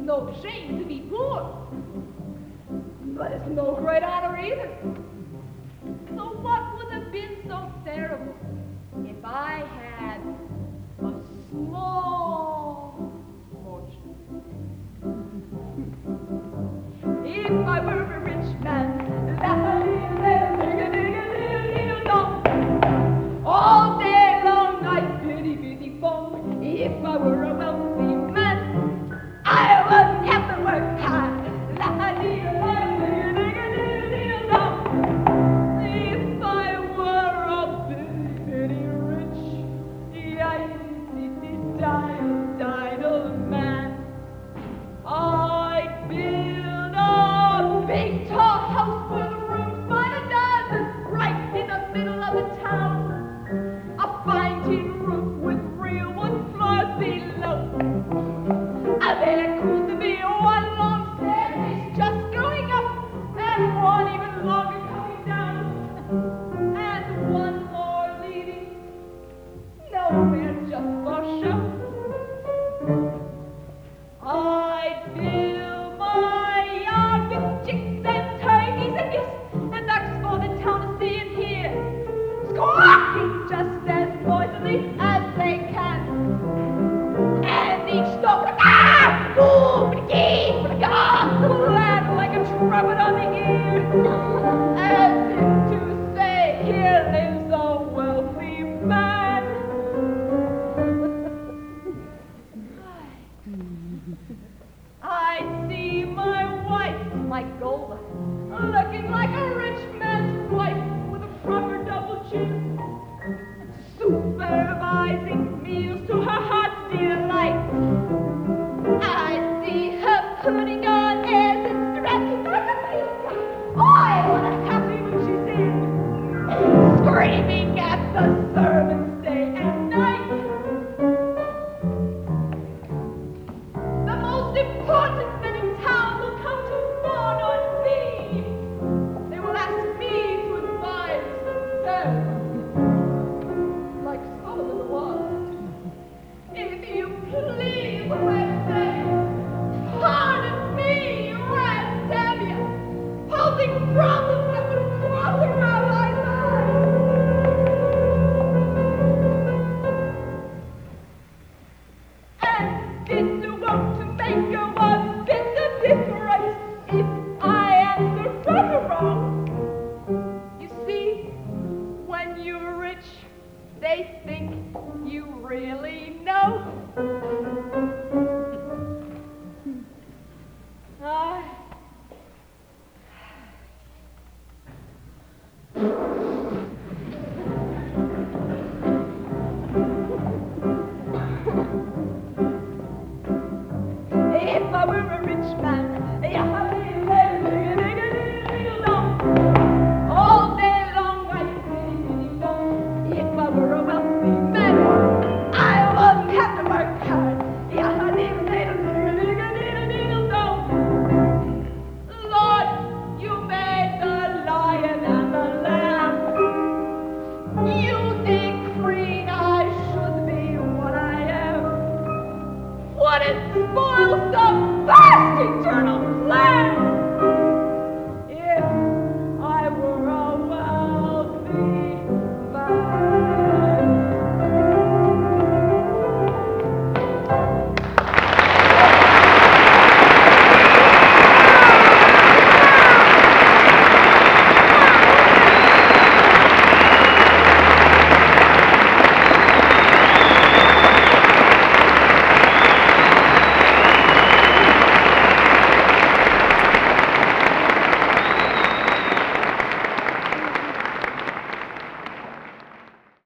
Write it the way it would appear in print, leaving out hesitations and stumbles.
no shame to be poor, but it's no great honor either. So what would have been so terrible if I had a small fortune? If I were a rich man, all day long I'd bitty bum. If I were a wealthy man, I wouldn't have to work hard. If I were a bitty rich, idle man, I'd build a big tall house full of rooms by the dozen, right in the middle of the town. A fine tin roof with real wood floors below. And then it could be one long staircase just going up, and one even longer coming down, and one more leading nowhere, just for show. I'd fill my yard with chicks and turkeys and geese and ducks for the town to see and hear, squawking just as noisily as they can. And each dog would laugh like a trumpet on the ear, as if to say, here lives a wealthy man. I'd see my wife, my Golda, looking like a rich man's wife with a proper double chin, supervising meals to her heart's delight. I'd see her putting on airs and dressing like a pig. Oh, what a happy mood she's in, screaming at the servants.